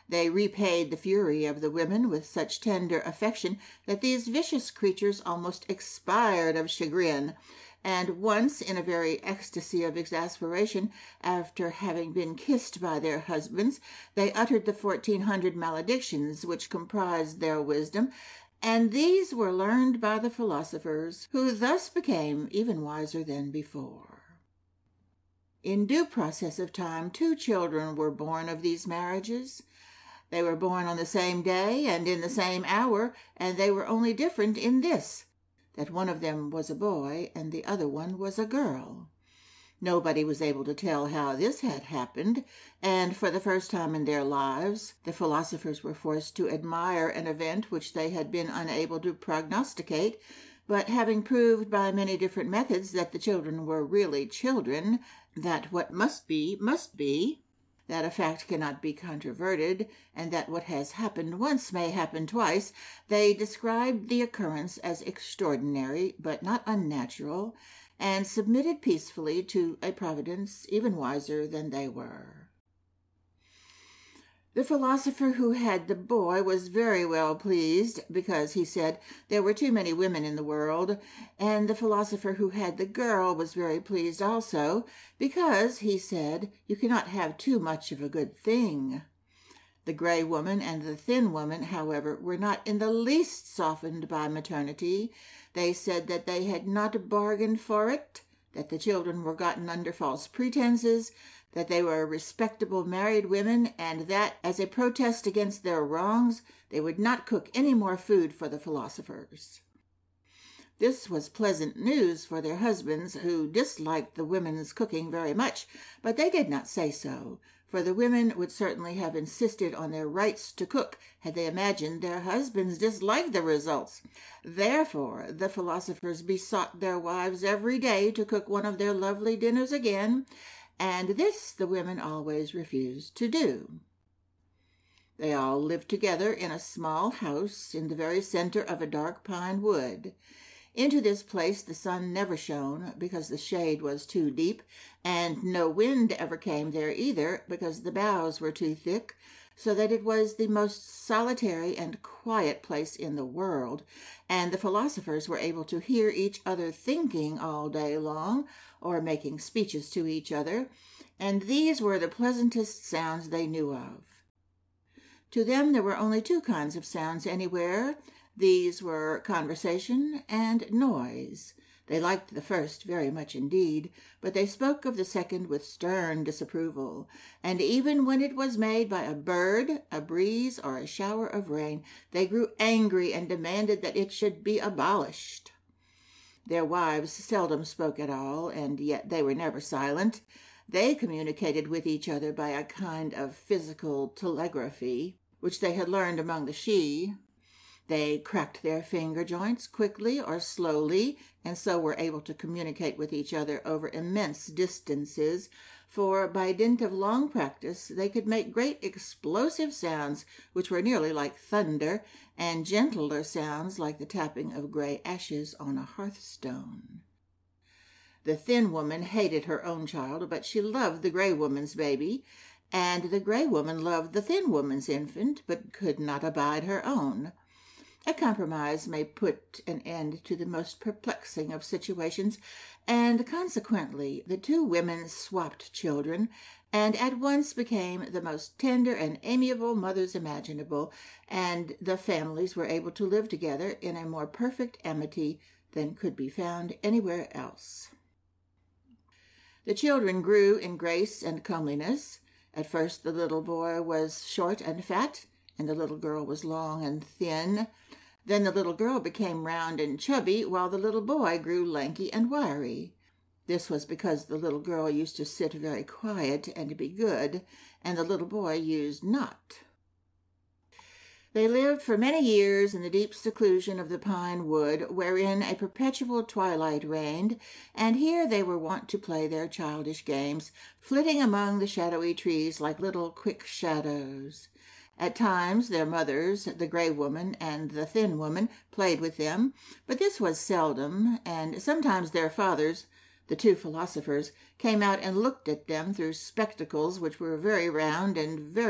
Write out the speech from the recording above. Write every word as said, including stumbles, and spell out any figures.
They repaid the fury of the women with such tender affection that these vicious creatures almost expired of chagrin, and once, in a very ecstasy of exasperation, after having been kissed by their husbands, they uttered the fourteen hundred maledictions which comprised their wisdom, and these were learned by the philosophers, who thus became even wiser than before. In due process of time, two children were born of these marriages. They were born on the same day and in the same hour, and they were only different in this, that one of them was a boy and the other one was a girl. Nobody was able to tell how this had happened, and for the first time in their lives the philosophers were forced to admire an event which they had been unable to prognosticate, but having proved by many different methods that the children were really children, that what must be must be, that a fact cannot be controverted, and that what has happened once may happen twice, they described the occurrence as extraordinary but not unnatural, and submitted peacefully to a providence even wiser than they were. The philosopher who had the boy was very well pleased, because, he said, there were too many women in the world, and the philosopher who had the girl was very pleased also, because, he said, you cannot have too much of a good thing. The gray woman and the thin woman, however, were not in the least softened by maternity. They said that they had not bargained for it, that the children were gotten under false pretenses, that they were respectable married women, and that, as a protest against their wrongs, they would not cook any more food for the philosophers. This was pleasant news for their husbands, who disliked the women's cooking very much, but they did not say so, for the women would certainly have insisted on their rights to cook had they imagined their husbands disliked the results. Therefore the philosophers besought their wives every day to cook one of their lovely dinners again, and this the women always refused to do. They all lived together in a small house in the very center of a dark pine wood. Into this place the sun never shone, because the shade was too deep, and no wind ever came there either, because the boughs were too thick, so that it was the most solitary and quiet place in the world, and the philosophers were able to hear each other thinking all day long, or making speeches to each other, and these were the pleasantest sounds they knew of. To them there were only two kinds of sounds anywhere. These were conversation and noise. They liked the first very much indeed, but they spoke of the second with stern disapproval, and even when it was made by a bird, a breeze, or a shower of rain, they grew angry and demanded that it should be abolished. Their wives seldom spoke at all, and yet they were never silent. They communicated with each other by a kind of physical telegraphy, which they had learned among the Sidhe. They cracked their finger joints quickly or slowly, and so were able to communicate with each other over immense distances, for by dint of long practice they could make great explosive sounds which were nearly like thunder, and gentler sounds like the tapping of gray ashes on a hearthstone. The thin woman hated her own child, but she loved the gray woman's baby, and the gray woman loved the thin woman's infant, but could not abide her own. A compromise may put an end to the most perplexing of situations, and consequently the two women swapped children, and at once became the most tender and amiable mothers imaginable, and the families were able to live together in a more perfect amity than could be found anywhere else. The children grew in grace and comeliness. At first the little boy was short and fat, and the little girl was long and thin. Then the little girl became round and chubby, while the little boy grew lanky and wiry. This was because the little girl used to sit very quiet and be good, and the little boy used not. They lived for many years in the deep seclusion of the pine wood, wherein a perpetual twilight reigned, and here they were wont to play their childish games, flitting among the shadowy trees like little quick shadows. At times their mothers, the gray woman and the thin woman, played with them, but this was seldom, and sometimes their fathers, the two philosophers, came out and looked at them through spectacles which were very round and very